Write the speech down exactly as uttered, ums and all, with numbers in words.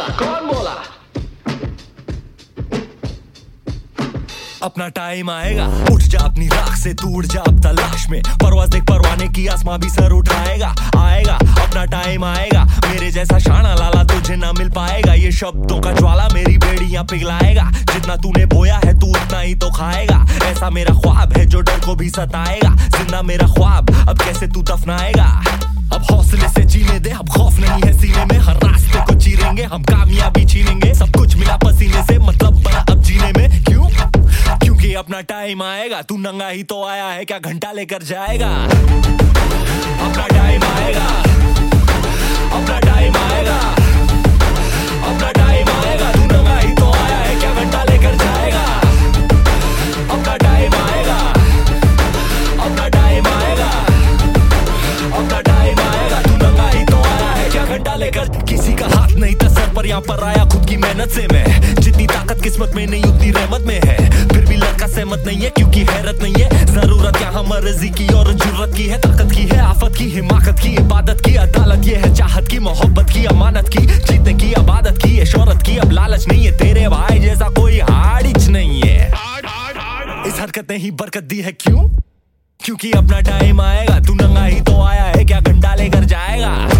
बोला कौन बोला? अपना टाइम आएगा, उठ जा अपनी राख से, तू उड़ जा अब तलाश में, परवाज़ देख परवाने की, आसमां भी सर उठाएगा। आएगा अपना टाइम आएगा, मेरे जैसा शाना लाला तुझे ना मिल पाएगा। ये शब्दों का ज्वाला मेरी बेड़ियां पिघलाएगा, जितना तूने बोया है तू उतना ही तो खाएगा। ऐसा मेरा ख्वाब है जो डर को भी सताएगा, जिंदा मेरा ख्वाब अब कैसे तू दफनाएगा। अब हौसले से जीने दे, अब खौफ नहीं है सीने में, हर रास्ते को चीरेंगे हम, कामयाबी छीनेंगे। सब कुछ मिला पसीने से, मतलब बना अब जीने में। क्यों? क्योंकि अपना टाइम आएगा, तू नंगा ही तो आया है, क्या घंटा लेकर जाएगा? अपना टाइम आएगा, अपना टाइम आएगा, अपना टाइम आएगा, तू नंगा ही तो आया है, क्या घंटा लेकर जाएगा? अपना टाइम आएगा, अपना टाइम आएगा, अपना टाइम आएगा, तू नंगा ही तो आया है, क्या घंटा लेकर? किसी का हाथ नहीं था सर पर, यहाँ पर आया खुद की मेहनत से मैं। जितनी ताकत किस्मत में नहीं उतनी रहमत में है, फिर भी लड़का सहमत नहीं है क्योंकि हैरत नहीं है। जरूरत यहाँ मर्जी की और जुर्रत की है, ताकत की है, आफत की, हिमाकत की, इबादत की, अदालत ये है, चाहत की, मोहब्बत की, अमानत की, जीतने की, आबादत की, ये शोहरत की। अब लालच नहीं है, तेरे भाई जैसा कोई हाड़िच नहीं है। इस हरकत ने ही बरकत दी है। क्यों? क्योंकि अपना टाइम आएगा, तू नंगा ही तो आया है, क्या घंटा लेकर जाएगा?